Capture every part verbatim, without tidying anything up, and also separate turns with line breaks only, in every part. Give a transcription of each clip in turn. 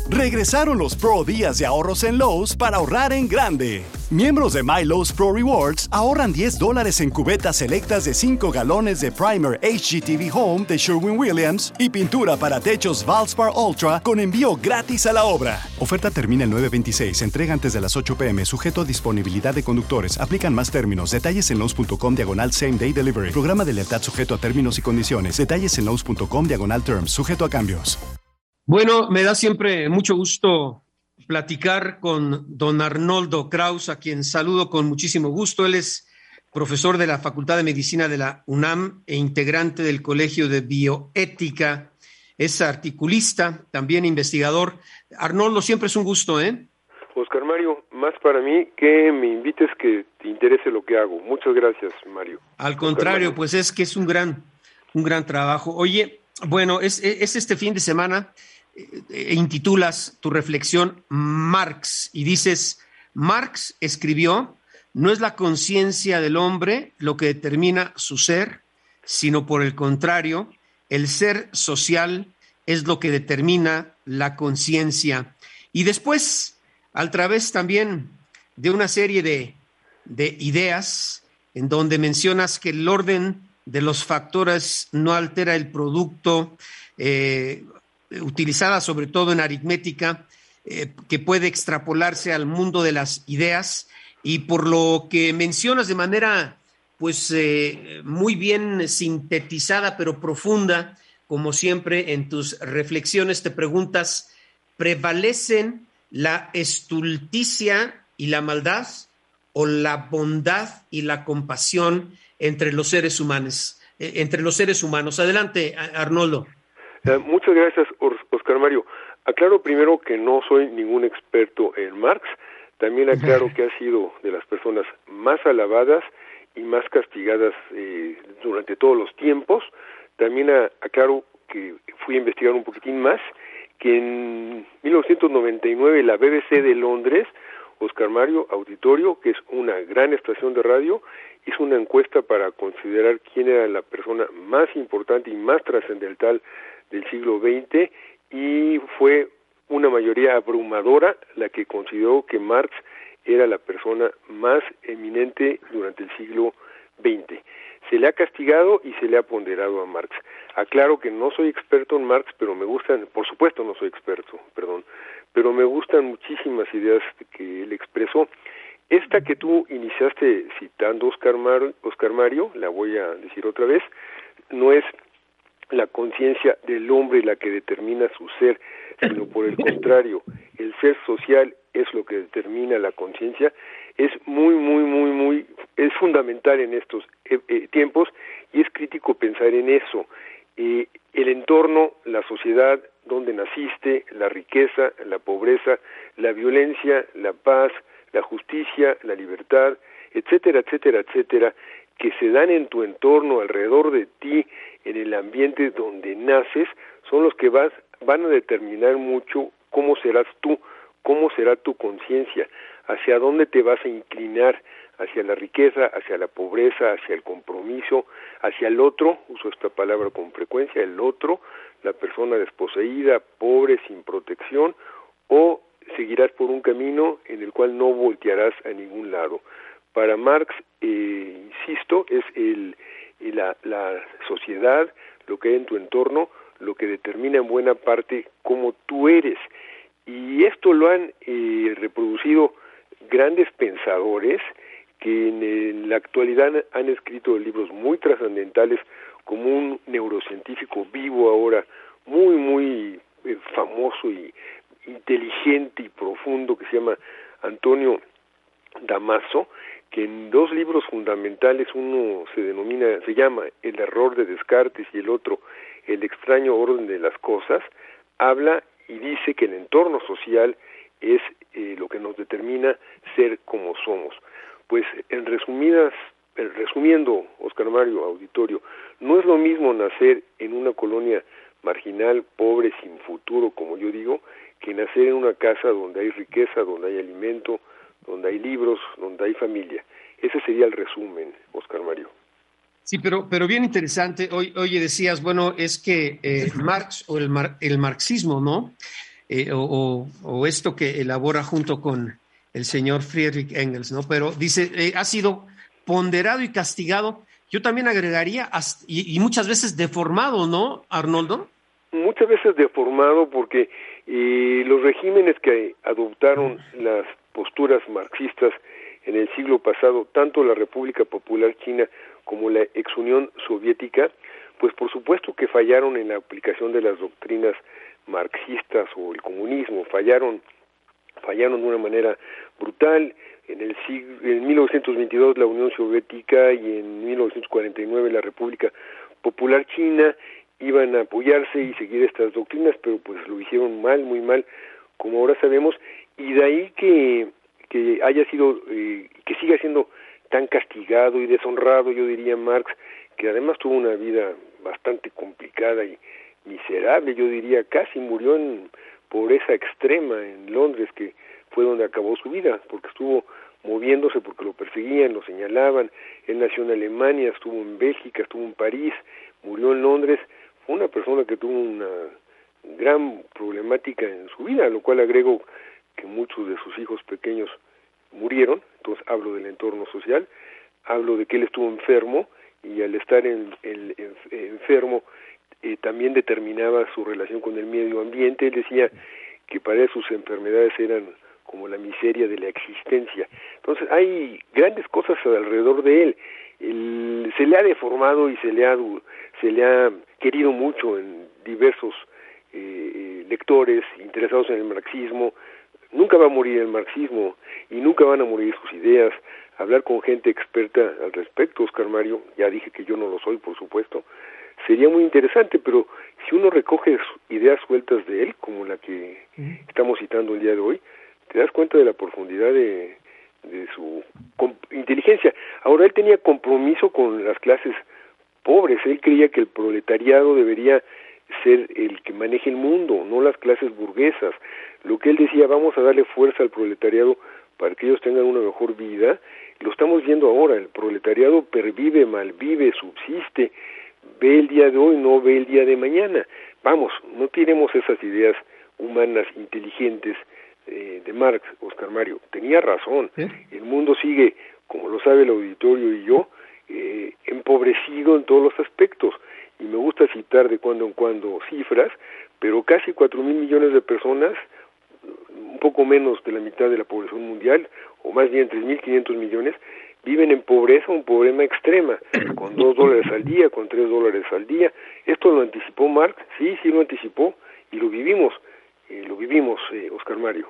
Regresaron los Pro Días de ahorros en Lowe's para ahorrar en grande. Miembros de My Lowe's Pro Rewards ahorran diez dólares en cubetas selectas de cinco galones de Primer H G T V Home de Sherwin-Williams y pintura para techos Valspar Ultra con envío gratis a la obra. Oferta termina el nueve veintiséis. Entrega antes de las ocho pm. Sujeto a disponibilidad de conductores. Aplican más términos. Detalles en Lowe's.com diagonal Same Day Delivery. Programa de lealtad sujeto a términos y condiciones. Detalles en Lowe's.com diagonal Terms. Sujeto a cambios.
Bueno, me da siempre mucho gusto platicar con don Arnoldo Kraus, a quien saludo con muchísimo gusto. Él es profesor de la Facultad de Medicina de la UNAM e integrante del Colegio de Bioética. Es articulista, también investigador. Arnoldo, siempre es un gusto, ¿eh?
Oscar Mario, más para mí que me invites que te interese lo que hago. Muchas gracias, Mario.
Al contrario, pues es que es un gran, un gran trabajo. Oye, bueno, es, es este fin de semana... E intitulas tu reflexión Marx y dices, Marx escribió, no es la conciencia del hombre lo que determina su ser, sino por el contrario, el ser social es lo que determina la conciencia. Y después, a través también de una serie de, de ideas en donde mencionas que el orden de los factores no altera el producto, eh, utilizada sobre todo en aritmética, eh, que puede extrapolarse al mundo de las ideas, y por lo que mencionas de manera pues eh, muy bien sintetizada pero profunda, como siempre en tus reflexiones te preguntas, ¿prevalecen la estulticia y la maldad o la bondad y la compasión entre los seres humanos? Eh, entre los seres humanos. Adelante, Arnoldo.
Uh, muchas gracias, Oscar Mario. Aclaro primero que no soy ningún experto en Marx. También aclaro que ha sido de las personas más alabadas y más castigadas eh, durante todos los tiempos. También a, aclaro que fui a investigar un poquitín más, que en mil novecientos noventa y nueve la B B C de Londres, Oscar Mario, auditorio, que es una gran estación de radio, hizo una encuesta para considerar quién era la persona más importante y más trascendental del siglo veinte, y fue una mayoría abrumadora la que consideró que Marx era la persona más eminente durante el siglo veinte. Se le ha castigado y se le ha ponderado a Marx. Aclaro que no soy experto en Marx, pero me gustan, por supuesto no soy experto, perdón, pero me gustan muchísimas ideas que él expresó. Esta que tú iniciaste citando, Oscar, Mar, Oscar Mario, la voy a decir otra vez, no es la conciencia del hombre la que determina su ser, sino por el contrario, el ser social es lo que determina la conciencia. Es muy, muy, muy, muy, es fundamental en estos eh, eh, tiempos, y es crítico pensar en eso. Eh, el entorno, la sociedad, donde naciste, la riqueza, la pobreza, la violencia, la paz, la justicia, la libertad, etcétera, etcétera, etcétera, que se dan en tu entorno, alrededor de ti, en el ambiente donde naces, son los que vas, van a determinar mucho cómo serás tú, cómo será tu conciencia, hacia dónde te vas a inclinar, hacia la riqueza, hacia la pobreza, hacia el compromiso, hacia el otro, uso esta palabra con frecuencia, el otro, la persona desposeída, pobre, sin protección, o seguirás por un camino en el cual no voltearás a ningún lado. Para Marx, eh, insisto, es el, la, la sociedad, lo que hay en tu entorno, lo que determina en buena parte cómo tú eres. Y esto lo han eh, reproducido grandes pensadores que en, en la actualidad han escrito libros muy trascendentales, como un neurocientífico vivo ahora, muy, muy eh, famoso y inteligente y profundo, que se llama Antonio Damasio, que en dos libros fundamentales, uno se denomina, se llama El error de Descartes y el otro El extraño orden de las cosas, habla y dice que el entorno social es eh, lo que nos determina ser como somos. Pues en resumidas, en resumiendo, Oscar Mario, auditorio, no es lo mismo nacer en una colonia marginal, pobre, sin futuro, como yo digo, que nacer en una casa donde hay riqueza, donde hay alimento, donde hay libros, donde hay familia. Ese sería el resumen, Oscar Mario.
Sí, pero, pero bien interesante. Hoy, oye, decías, bueno, es que eh, Marx o el, mar, el marxismo, ¿no? eh, o, o, o esto que elabora junto con el señor Friedrich Engels, ¿no? Pero dice, eh, ha sido ponderado y castigado, yo también agregaría, hasta, y, y muchas veces deformado, ¿no, Arnoldo?
Muchas veces deformado porque eh, los regímenes que adoptaron las posturas marxistas en el siglo pasado, tanto la República Popular China como la ex Unión Soviética, pues por supuesto que fallaron en la aplicación de las doctrinas marxistas o el comunismo, fallaron, fallaron de una manera brutal. En el siglo, en mil novecientos veintidós la Unión Soviética y en mil novecientos cuarenta y nueve la República Popular China iban a apoyarse y seguir estas doctrinas, pero pues lo hicieron mal, muy mal, como ahora sabemos, y de ahí que, que haya sido, eh, que siga siendo tan castigado y deshonrado, yo diría Marx, que además tuvo una vida bastante complicada y miserable, yo diría, casi murió en pobreza extrema en Londres, que fue donde acabó su vida, porque estuvo moviéndose, porque lo perseguían, lo señalaban. Él nació en Alemania, estuvo en Bélgica, estuvo en París, murió en Londres. Fue una persona que tuvo una gran problemática en su vida, a lo cual agrego que muchos de sus hijos pequeños murieron, entonces hablo del entorno social, hablo de que él estuvo enfermo, y al estar en, en, en, enfermo eh, también determinaba su relación con el medio ambiente. Él decía que para él sus enfermedades eran como la miseria de la existencia. Entonces hay grandes cosas alrededor de él. El, se le ha deformado y se le ha, se le ha querido mucho en diversos eh, lectores interesados en el marxismo. Nunca va a morir el marxismo y nunca van a morir sus ideas. Hablar con gente experta al respecto, Oscar Mario, ya dije que yo no lo soy, por supuesto, sería muy interesante, pero si uno recoge ideas sueltas de él, como la que estamos citando el día de hoy, te das cuenta de la profundidad de, de su inteligencia. Ahora, él tenía compromiso con las clases pobres, él creía que el proletariado debería ser el que maneje el mundo, no las clases burguesas. Lo que él decía, vamos a darle fuerza al proletariado para que ellos tengan una mejor vida. Lo estamos viendo ahora, el proletariado pervive, malvive, subsiste, ve el día de hoy, no ve el día de mañana. Vamos, no tenemos esas ideas humanas inteligentes eh, de Marx, Oscar Mario. Tenía razón, ¿Eh? El mundo sigue, como lo sabe el auditorio y yo, eh, empobrecido en todos los aspectos. Y me gusta citar de cuando en cuando cifras, pero casi cuatro mil millones de personas, un poco menos de la mitad de la población mundial, o más bien tres mil quinientos millones, viven en pobreza, un pobreza extrema, con dos dólares al día, con tres dólares al día. Esto lo anticipó Marx, sí, sí lo anticipó, y lo vivimos, eh, lo vivimos, eh, Oscar Mario.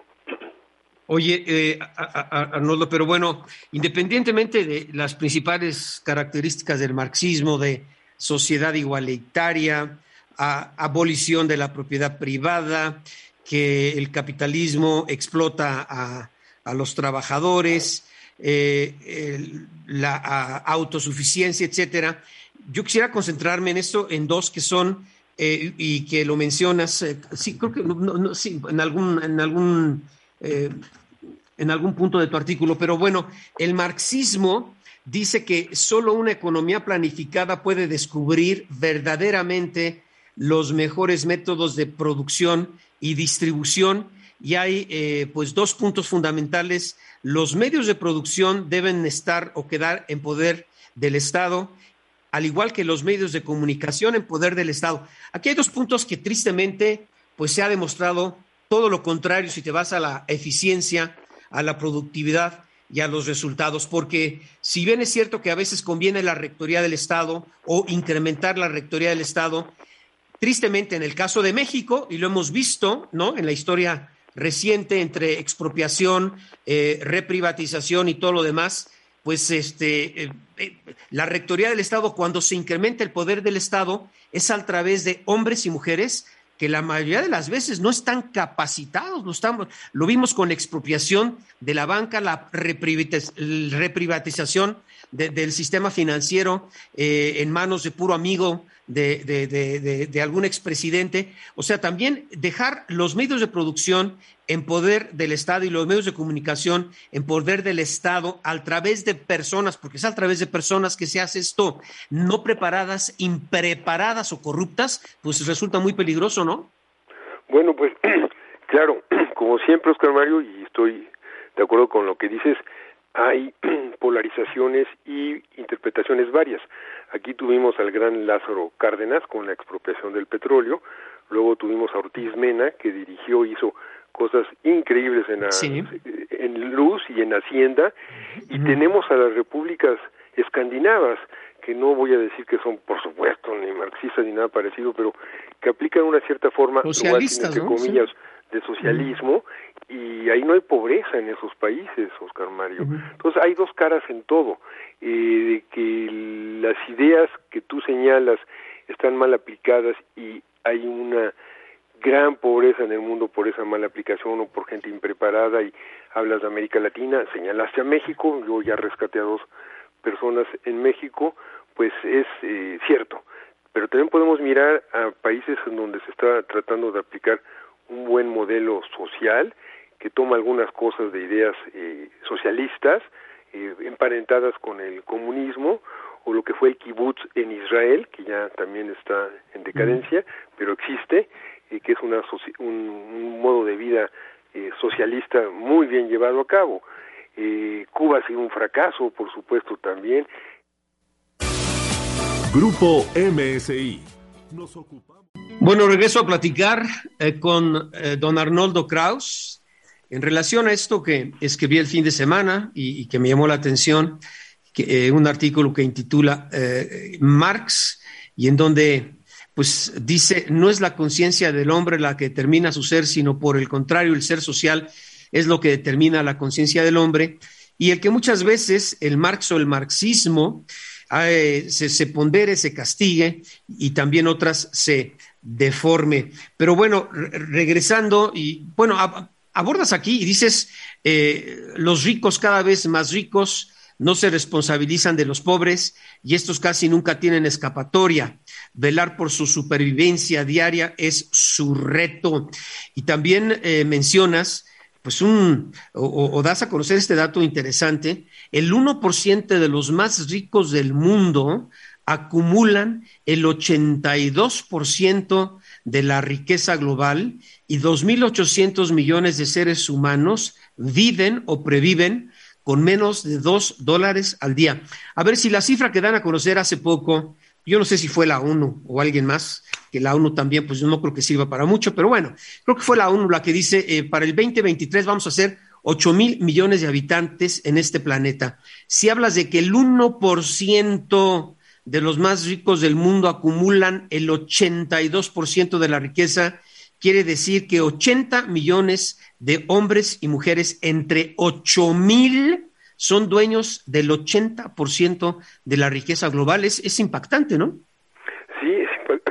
Oye, eh, Arnoldo, pero bueno, independientemente de las principales características del marxismo, de sociedad igualitaria, a, abolición de la propiedad privada, que el capitalismo explota a, a los trabajadores, eh, el, la a, autosuficiencia, etcétera. Yo quisiera concentrarme en esto, en dos que son, eh, y que lo mencionas, eh, sí, creo que no, no, sí, en algún, en algún, eh, en algún punto de tu artículo, pero bueno, el marxismo dice que solo una economía planificada puede descubrir verdaderamente los mejores métodos de producción y distribución, y hay eh, pues dos puntos fundamentales. Los medios de producción deben estar o quedar en poder del Estado, al igual que los medios de comunicación en poder del Estado. Aquí hay dos puntos que tristemente pues se ha demostrado todo lo contrario si te vas a la eficiencia, a la productividad y a los resultados, porque si bien es cierto que a veces conviene la rectoría del Estado o incrementar la rectoría del Estado, tristemente en el caso de México, y lo hemos visto, ¿no?, en la historia reciente entre expropiación, eh, reprivatización y todo lo demás, pues este, eh, eh, la rectoría del Estado, cuando se incrementa el poder del Estado, es a través de hombres y mujeres que la mayoría de las veces no están capacitados. Lo, estamos, lo vimos con la expropiación de la banca, la reprivatización de, del sistema financiero eh, en manos de puro amigo de, de, de, de, de algún expresidente. O sea, también dejar los medios de producción en poder del Estado y los medios de comunicación en poder del Estado a través de personas, porque es a través de personas que se hace esto, no preparadas, impreparadas o corruptas, pues resulta muy peligroso, ¿no?
Bueno, pues Claro, como siempre, Oscar Mario, y estoy de acuerdo con lo que dices, hay polarizaciones y interpretaciones varias. Aquí tuvimos al gran Lázaro Cárdenas con la expropiación del petróleo, luego tuvimos a Ortiz Mena, que dirigió, hizo cosas increíbles en, la, sí. en Luz y en Hacienda, y uh-huh. tenemos a las repúblicas escandinavas, que no voy a decir que son, por supuesto, ni marxistas ni nada parecido, pero que aplican una cierta forma,
socialistas,
entre
¿no?
comillas,
sí.
de socialismo, uh-huh. y ahí no hay pobreza en esos países, Oscar Mario. Uh-huh. Entonces hay dos caras en todo, eh, de que las ideas que tú señalas están mal aplicadas y hay una gran pobreza en el mundo por esa mala aplicación o por gente impreparada, y hablas de América Latina, señalaste a México, yo ya rescaté a dos personas en México, pues es eh, cierto, pero también podemos mirar a países en donde se está tratando de aplicar un buen modelo social que toma algunas cosas de ideas eh, socialistas eh, emparentadas con el comunismo, o lo que fue el kibutz en Israel, que ya también está en decadencia, pero existe, eh, que es una un, un modo de vida eh, socialista muy bien llevado a cabo. Eh, Cuba ha sido un fracaso, por supuesto, también.
Grupo M S I. Nos ocupamos.
Bueno, regreso a platicar eh, con eh, don Arnoldo Kraus en relación a esto que escribí el fin de semana y, y que me llamó la atención, que, eh, un artículo que intitula eh, Marx, y en donde pues dice, no es la conciencia del hombre la que determina su ser, sino por el contrario, el ser social es lo que determina la conciencia del hombre, y el que muchas veces el Marx o el marxismo eh, se, se pondere, se castigue, y también otras se deforme. Pero bueno, re- regresando, y bueno, ab- abordas aquí y dices, eh, los ricos cada vez más ricos no se responsabilizan de los pobres, y estos casi nunca tienen escapatoria. Velar por su supervivencia diaria es su reto. Y también eh, mencionas pues un, o, o das a conocer este dato interesante, el uno por ciento de los más ricos del mundo acumulan el ochenta y dos por ciento de la riqueza global, y dos mil ochocientos millones de seres humanos viven o previven con menos de dos dólares al día. A ver si la cifra que dan a conocer hace poco, yo no sé si fue la ONU o alguien más, que la ONU también, pues yo no creo que sirva para mucho, pero bueno, creo que fue la ONU la que dice, eh, para el veinte veintitrés vamos a ser ocho mil millones de habitantes en este planeta. Si hablas de que el uno por ciento de los más ricos del mundo acumulan el ochenta y dos por ciento de la riqueza, quiere decir que ochenta millones de hombres y mujeres entre ocho mil son dueños del ochenta por ciento de la riqueza global. Es, es impactante, ¿no?
Sí, es,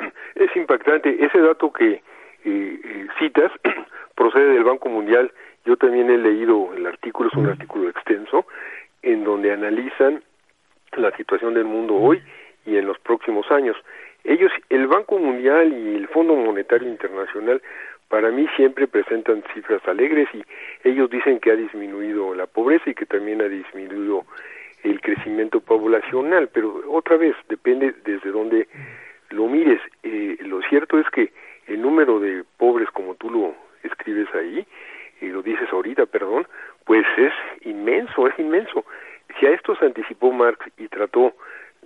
es impactante. Ese dato que eh, eh, citas procede del Banco Mundial. Yo también he leído el artículo, es un artículo extenso, en donde analizan la situación del mundo hoy y en los próximos años. Ellos, el Banco Mundial y el Fondo Monetario Internacional, para mí siempre presentan cifras alegres, y ellos dicen que ha disminuido la pobreza y que también ha disminuido el crecimiento poblacional, pero otra vez depende desde dónde lo mires. Eh, lo cierto es que el número de pobres, como tú lo escribes ahí, y lo dices ahorita, perdón, pues es inmenso, es inmenso. Si a esto se anticipó Marx y trató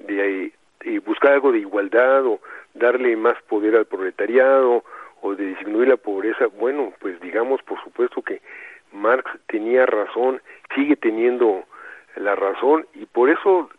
de eh, buscar algo de igualdad o darle más poder al proletariado o de disminuir la pobreza, bueno, pues digamos por supuesto que Marx tenía razón, sigue teniendo la razón, y por eso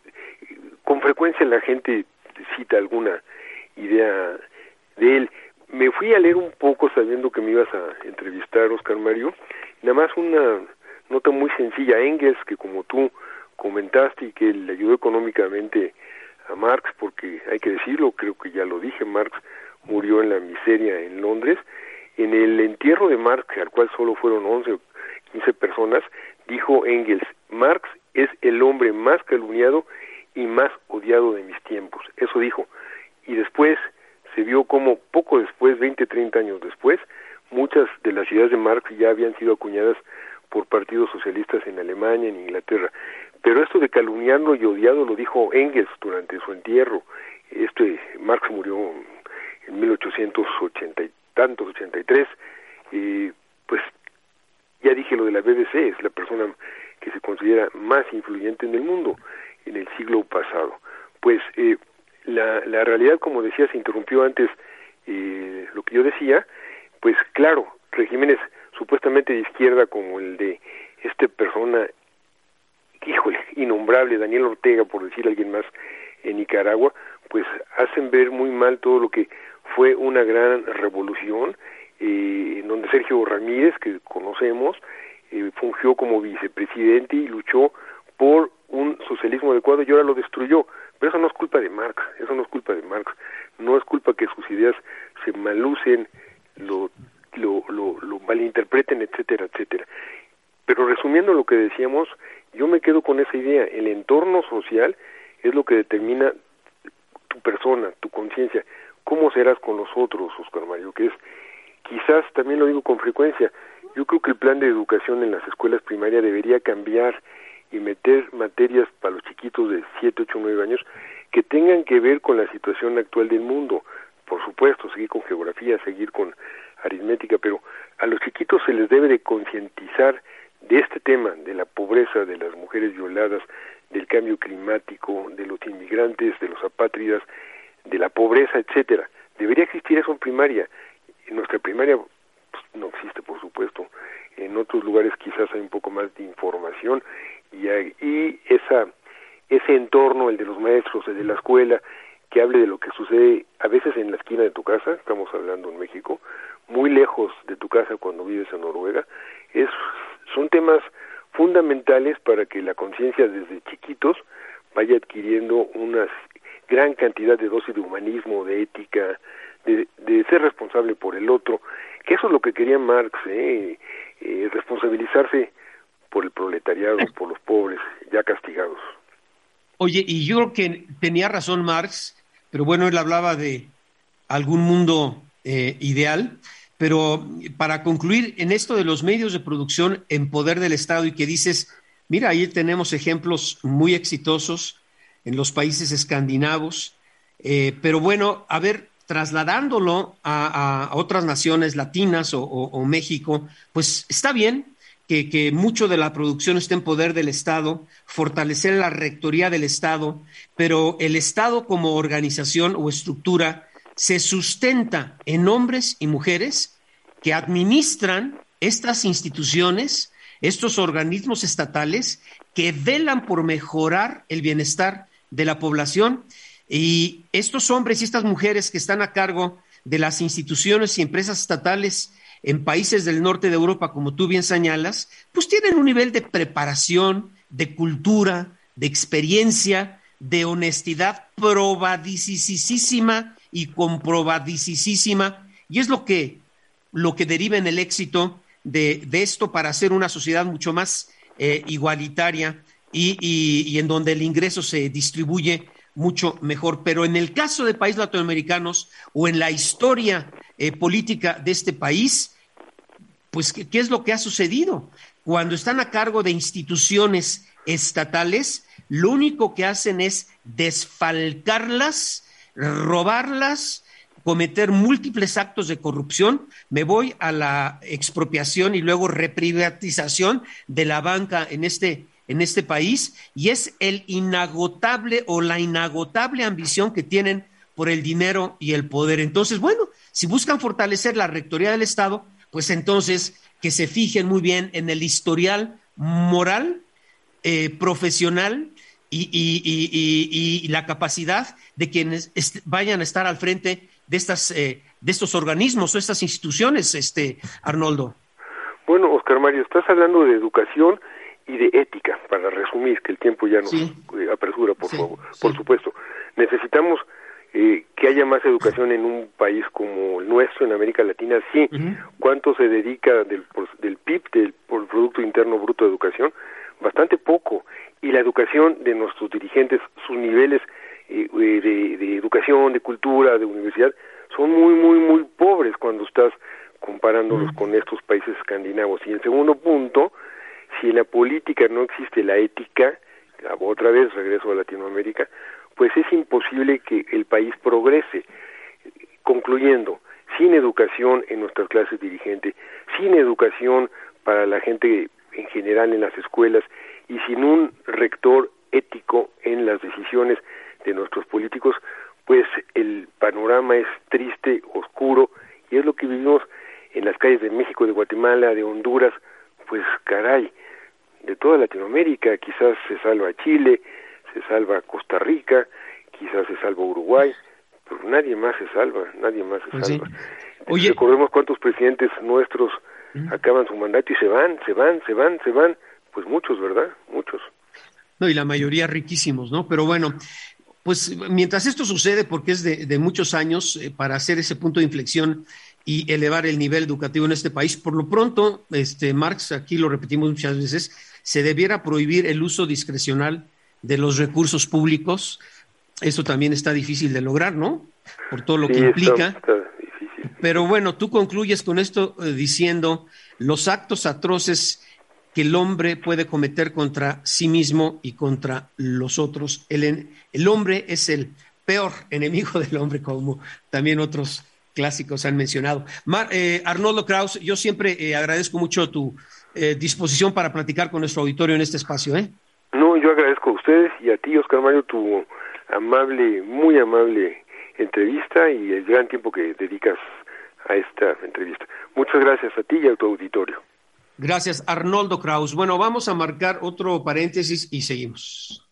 con frecuencia la gente cita alguna idea de él. Me fui a leer un poco sabiendo que me ibas a entrevistar, Oscar Mario, nada más una nota muy sencilla. Engels, que como tú comentaste y que le ayudó económicamente a Marx, porque hay que decirlo, creo que ya lo dije, Marx murió en la miseria en Londres. En el entierro de Marx, al cual solo fueron once o quince personas, dijo Engels, Marx es el hombre más calumniado y más odiado de mis tiempos. Eso dijo. Y después se vio como poco después, veinte, treinta años después, muchas de las ideas de Marx ya habían sido acuñadas por partidos socialistas en Alemania, en Inglaterra. Pero esto de calumniarlo y odiado lo dijo Engels durante su entierro. Este Marx murió en mil ochocientos ochenta y tantos, ochenta y tres, eh, persona que se considera más influyente en el mundo en el siglo pasado. Pues eh, la, la realidad, como decía, se interrumpió antes eh, lo que yo decía, pues claro, regímenes supuestamente de izquierda como el de esta persona, híjole, innombrable, Daniel Ortega, por decir alguien más, en Nicaragua, pues hacen ver muy mal todo lo que fue una gran revolución, eh, en donde Sergio Ramírez, que conocemos, eh, fungió como vicepresidente y luchó por un socialismo adecuado y ahora lo destruyó. Pero eso no es culpa de Marx, eso no es culpa de Marx, no es culpa que sus ideas se malucen, lo, lo, lo, lo malinterpreten, etcétera, etcétera. Pero resumiendo lo que decíamos, yo me quedo con esa idea, el entorno social es lo que determina tu persona, tu conciencia, cómo serás con los otros, Oscar Mario, que es, quizás también lo digo con frecuencia, yo creo que el plan de educación en las escuelas primarias debería cambiar y meter materias para los chiquitos de siete, ocho, nueve años que tengan que ver con la situación actual del mundo. Por supuesto, seguir con geografía, seguir con aritmética, pero a los chiquitos se les debe de concientizar de este tema, de la pobreza, de las mujeres violadas, del cambio climático, de los inmigrantes, de los apátridas, de la pobreza, etcétera. Debería existir eso en primaria. En nuestra primaria pues, no existe, por supuesto. En otros lugares quizás hay un poco más de información y, hay, y esa ese entorno, el de los maestros, el de la escuela, que hable de lo que sucede a veces en la esquina de tu casa, estamos hablando en México, muy lejos de tu casa cuando vives en Noruega, es, son temas fundamentales para que la conciencia desde chiquitos vaya adquiriendo una gran cantidad de dosis de humanismo, de ética, de, de ser responsable por el otro, que eso es lo que quería Marx, ¿eh? Eh, responsabilizarse por el proletariado, por los pobres, ya castigados.
Oye, y yo creo que tenía razón Marx, pero bueno, él hablaba de algún mundo eh, ideal, pero para concluir, en esto de los medios de producción en poder del Estado y que dices, mira, ahí tenemos ejemplos muy exitosos en los países escandinavos, eh, pero bueno, a ver, trasladándolo a, a otras naciones latinas o, o, o México, pues está bien que, que mucho de la producción esté en poder del Estado, fortalecer la rectoría del Estado, pero el Estado como organización o estructura se sustenta en hombres y mujeres que administran estas instituciones, estos organismos estatales que velan por mejorar el bienestar de la población. Y estos hombres y estas mujeres que están a cargo de las instituciones y empresas estatales en países del norte de Europa, como tú bien señalas, pues tienen un nivel de preparación, de cultura, de experiencia, de honestidad probadicísima y comprobadicísima, y es lo que, lo que deriva en el éxito de, de esto para hacer una sociedad mucho más eh, igualitaria y, y, y en donde el ingreso se distribuye mucho mejor. Pero en el caso de países latinoamericanos o en la historia eh, política de este país, pues ¿qué, qué es lo que ha sucedido? Cuando están a cargo de instituciones estatales, lo único que hacen es desfalcarlas, robarlas, cometer múltiples actos de corrupción. Me voy a la expropiación y luego reprivatización de la banca en este en este país, y es el inagotable o la inagotable ambición que tienen por el dinero y el poder. Entonces, bueno, si buscan fortalecer la rectoría del Estado, pues entonces que se fijen muy bien en el historial moral, eh, profesional y, y, y, y, y la capacidad de quienes est- vayan a estar al frente de estas eh, de estos organismos o estas instituciones, este Arnoldo.
Bueno, Oscar Mario, estás hablando de educación y de ética, para resumir, que el tiempo ya nos sí. apresura, por sí, favor, sí. por supuesto. Necesitamos eh, que haya más educación en un país como el nuestro, en América Latina, sí. Uh-huh. ¿Cuánto se dedica del, del P I B, del por Producto Interno Bruto de Educación? Bastante poco. Y la educación de nuestros dirigentes, sus niveles eh, de, de educación, de cultura, de universidad, son muy, muy, muy pobres cuando estás comparándolos uh-huh. con estos países escandinavos. Y en segundo punto, si en la política no existe la ética, otra vez regreso a Latinoamérica, pues es imposible que el país progrese. Concluyendo, sin educación en nuestras clases dirigentes, sin educación para la gente en general en las escuelas y sin un rector ético en las decisiones de nuestros políticos, pues el panorama es triste, oscuro, y es lo que vivimos en las calles de México, de Guatemala, de Honduras, pues caray, de toda Latinoamérica. Quizás se salva Chile, se salva Costa Rica, quizás se salva Uruguay, pero nadie más se salva, nadie más se
pues
salva.
sí.
Oye, recordemos cuántos presidentes nuestros ¿Mm? acaban su mandato y se van, se van, se van, se van, pues muchos, ¿verdad? Muchos.
No, y la mayoría riquísimos, ¿no? Pero bueno, pues mientras esto sucede, porque es de, de muchos años, eh, para hacer ese punto de inflexión y elevar el nivel educativo en este país, por lo pronto, este Marx, aquí lo repetimos muchas veces, se debiera prohibir el uso discrecional de los recursos públicos. Eso también está difícil de lograr, ¿no? Por todo lo
sí,
que implica.
Está, está difícil.
Pero bueno, tú concluyes con esto eh, diciendo los actos atroces que el hombre puede cometer contra sí mismo y contra los otros. El, el hombre es el peor enemigo del hombre, como también otros clásicos han mencionado. Mar, eh, Arnoldo Kraus, yo siempre eh, agradezco mucho tu eh, disposición para platicar con nuestro auditorio en este espacio, ¿eh?
No, yo agradezco a ustedes y a ti, Oscar Mario, tu amable, muy amable entrevista y el gran tiempo que dedicas a esta entrevista. Muchas gracias a ti y a tu auditorio.
Gracias, Arnoldo Kraus. Bueno, vamos a marcar otro paréntesis y seguimos.